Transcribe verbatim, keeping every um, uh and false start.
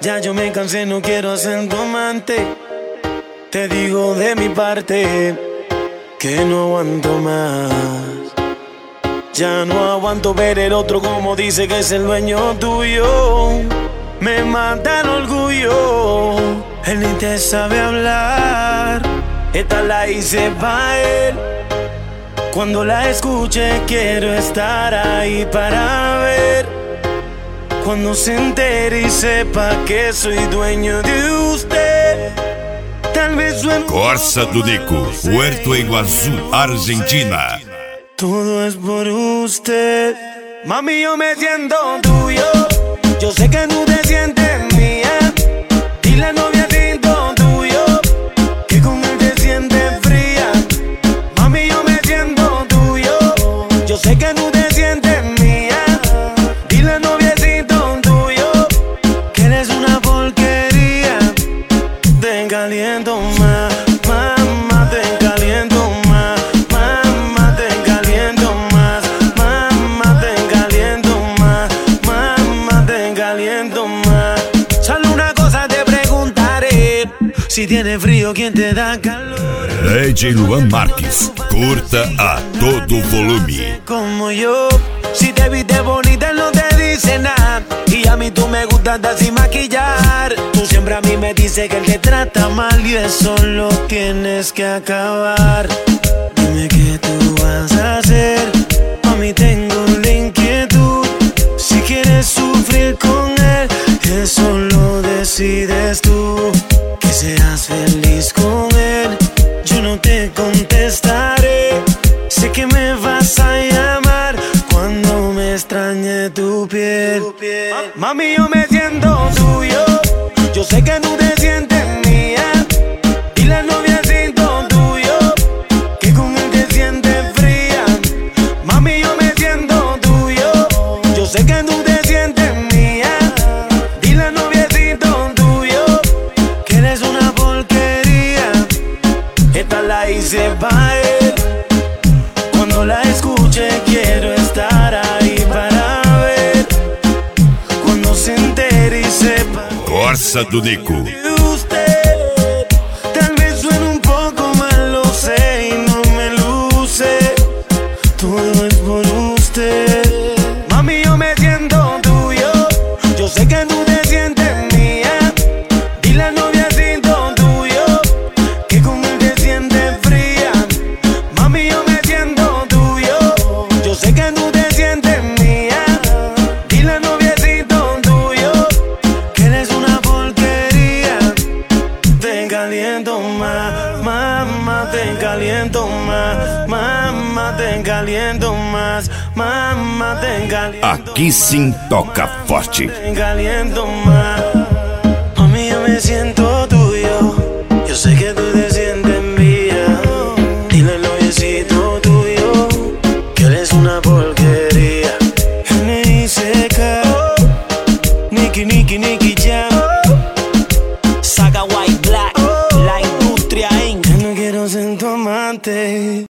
Ya yo me cansé, no quiero ser tu amante. Te digo de mi parte que no aguanto más. Ya no aguanto ver el otro como dice que es el dueño tuyo. Me mata el orgullo, él ni te sabe hablar. Esta la hice pa' él. Cuando la escuche quiero estar ahí para ver. Cuando se entere y sepa que soy dueño de usted. Tal vez suene Corsa do Nico, Puerto Iguazú, Argentina. Todo es por usted. Mami, yo me siento tuyo. Yo sé que tú te sientes mía. Dile al noviecito tuyo que con él te sientes fría. Mami, yo me siento tuyo. Yo sé que tú te sientes mía. Dile al noviecito tuyo que eres una porquería. Te encaliento más, mamá, te encaliento más. Mamá, te encaliento más. Mamá, te encaliento más. Mamá, te encaliento más. Solo una cosa te preguntaré: si tiene frío, ¿quién te da calor? D J Luan Marques, curta a todo volume. Como yo, si te viste bonita no te dice nada. Y a mí tú me gustas andar sin maquillar. Tú siempre a mí me dices que él te trata mal y eso lo tienes que acabar. Dime qué tú vas a hacer. Mami, tengo la inquietud. Si quieres sufrir con él, eso lo decides tú. Que seas feliz con él, yo no te contestaré. Sé que me vas a llamar cuando me extrañe tu piel. Mami, yo me siento tuyo. Yo sé que tú te sientes mía. Dile al noviecito tuyo que con él te sientes fría. Mami, yo me siento tuyo. Yo sé que tú te sientes mía. Dile al noviecito tuyo que eres una porquería. Esta la hice pa' él. Cuando la escuche quiero estar ahí para ver. Cuando se entere y sepa Corsa do Nico. de usted. Tal vez suene un poco mal, lo sé y no me luce. Todo es por usted. Mami, yo me siento tuyo. Yo sé que tú te sientes mía. Dile al noviecito tuyo que con él te sientes fría. Mami, yo me siento tuyo. Yo sé que tú te sientes mía. Dile al noviecito tuyo que eres una porquería. Te caliento más, mamá, te caliento más. Mamá, te caliento más. Mamá, te caliento. Aqui sim toca forte. Te caliento más. Mami, yo me siento